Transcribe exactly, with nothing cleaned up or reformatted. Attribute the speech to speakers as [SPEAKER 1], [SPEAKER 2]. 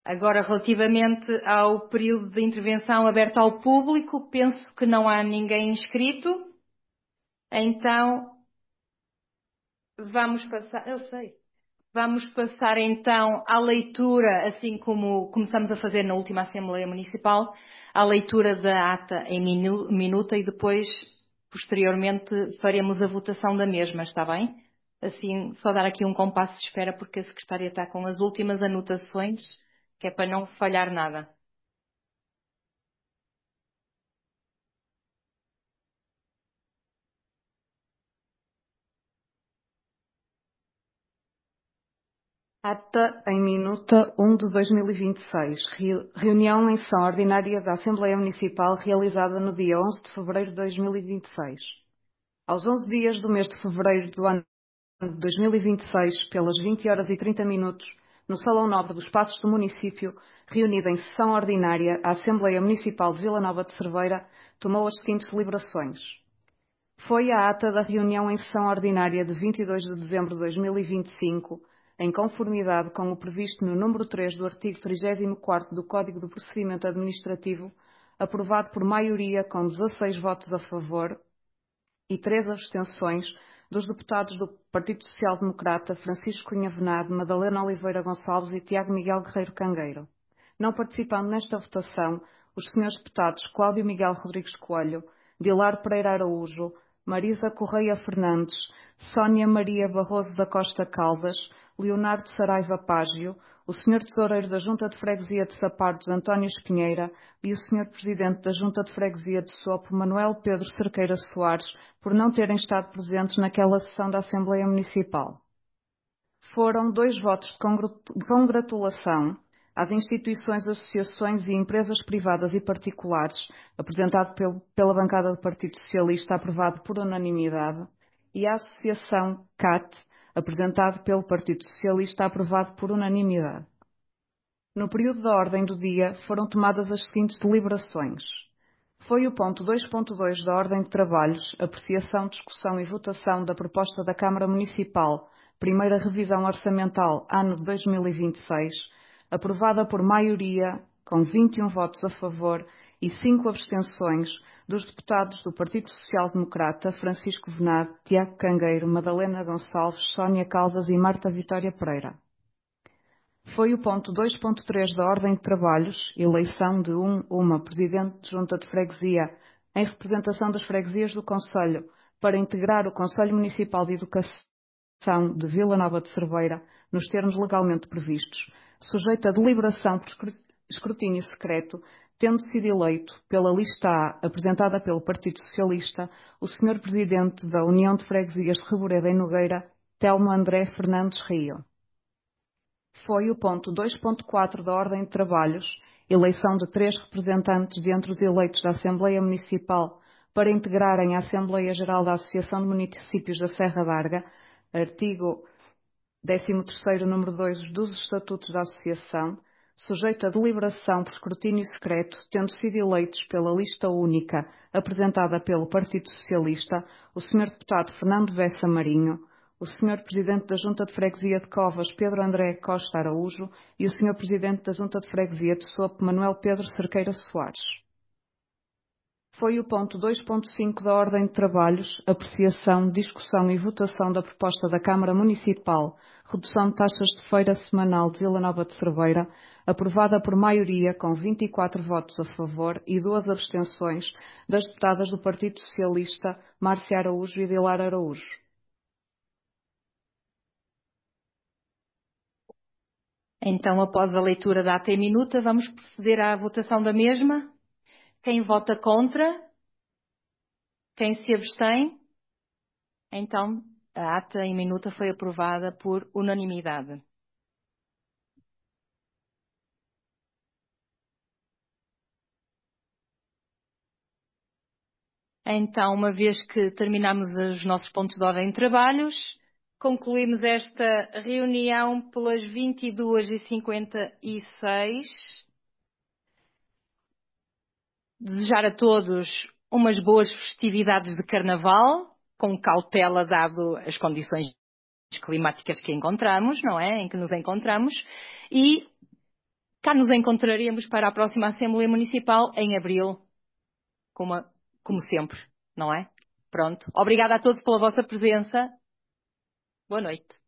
[SPEAKER 1] Agora, relativamente ao período de intervenção aberto ao público, penso que não há ninguém inscrito. Então, vamos passar... Eu sei. Vamos passar então à leitura, assim como começamos a fazer na última Assembleia Municipal, à leitura da ata em minu- minuta e depois, posteriormente, faremos a votação da mesma, está bem? Assim, só dar aqui um compasso de espera porque a Secretária está com as últimas anotações, que é para não falhar nada.
[SPEAKER 2] Ata em minuta um de dois mil e vinte e seis. Reu- Reunião em sessão ordinária da Assembleia Municipal realizada no dia onze de fevereiro de dois mil e vinte e seis. Aos onze dias do mês de fevereiro do ano de dois mil e vinte e seis, pelas vinte horas e trinta minutos, no Salão Nobre dos Passos do Município, reunida em sessão ordinária, a Assembleia Municipal de Vila Nova de Cerveira tomou as seguintes deliberações. Foi a ata da reunião em sessão ordinária de vinte e dois de dezembro de dois mil e vinte e cinco, em conformidade com o previsto no número três do artigo trigésimo quarto do Código do Procedimento Administrativo, aprovado por maioria com dezasseis votos a favor e três abstenções dos deputados do Partido Social Democrata Francisco Cunha Venado, Madalena Oliveira Gonçalves e Tiago Miguel Guerreiro Cangueiro. Não participando nesta votação, os senhores deputados Cláudio Miguel Rodrigues Coelho, Dilar Pereira Araújo, Marisa Correia Fernandes, Sónia Maria Barroso da Costa Caldas, Leonardo Saraiva Págio, o senhor Tesoureiro da Junta de Freguesia de Sapardos, António Espinheira, e o senhor Presidente da Junta de Freguesia de Sopo, Manuel Pedro Cerqueira Soares, por não terem estado presentes naquela sessão da Assembleia Municipal. Foram dois votos de congru- de congratulação às instituições, associações e empresas privadas e particulares, apresentado pel- pela bancada do Partido Socialista, aprovado por unanimidade, e à Associação C A T, apresentado pelo Partido Socialista, aprovado por unanimidade. No período da ordem do dia foram tomadas as seguintes deliberações. Foi o ponto dois ponto dois da ordem de trabalhos, apreciação, discussão e votação da proposta da Câmara Municipal, primeira revisão orçamental, ano de dois mil e vinte e seis, aprovada por maioria, com vinte e um votos a favor e cinco abstenções, dos deputados do Partido Social Democrata, Francisco Venado, Tiago Cangueiro, Madalena Gonçalves, Sónia Caldas e Marta Vitória Pereira. Foi o ponto dois ponto três da Ordem de Trabalhos, eleição de um, uma Presidente de Junta de Freguesia, em representação das freguesias do Conselho, para integrar o Conselho Municipal de Educação de Vila Nova de Cerveira, nos termos legalmente previstos, sujeito a deliberação por escrutínio secreto, tendo sido eleito pela lista A, apresentada pelo Partido Socialista, o senhor Presidente da União de Freguesias de Reboreda e Nogueira, Telmo André Fernandes Rio. Foi o ponto dois ponto quatro da Ordem de Trabalhos, eleição de três representantes de entre os eleitos da Assembleia Municipal para integrarem a Assembleia Geral da Associação de Municípios da Serra d'Arga, artigo décimo terceiro, número dois dos Estatutos da Associação, sujeito a deliberação por escrutínio secreto, tendo sido eleitos pela lista única apresentada pelo Partido Socialista, o senhor Deputado Fernando Bessa Marinho, o senhor Presidente da Junta de Freguesia de Covas, Pedro André Costa Araújo, e o senhor Presidente da Junta de Freguesia de Sopo, Manuel Pedro Cerqueira Soares. Foi o ponto dois ponto cinco da Ordem de Trabalhos, apreciação, discussão e votação da proposta da Câmara Municipal, redução de taxas de feira semanal de Vila Nova de Cerveira, aprovada por maioria com vinte e quatro votos a favor e duas abstenções das deputadas do Partido Socialista, Márcia Araújo e Dilar Araújo.
[SPEAKER 1] Então, após a leitura da ata em minuta, vamos proceder à votação da mesma. Quem vota contra? Quem se abstém? Então, a ata em minuta foi aprovada por unanimidade. Então, uma vez que terminamos os nossos pontos de ordem de trabalhos, concluímos esta reunião pelas vinte e duas e cinquenta e seis. Desejar a todos umas boas festividades de Carnaval, com cautela dado as condições climáticas que encontramos, não é? Em que nos encontramos. E cá nos encontraremos para a próxima Assembleia Municipal em abril, como, a- como sempre, não é? Pronto. Obrigada a todos pela vossa presença. Boa noite.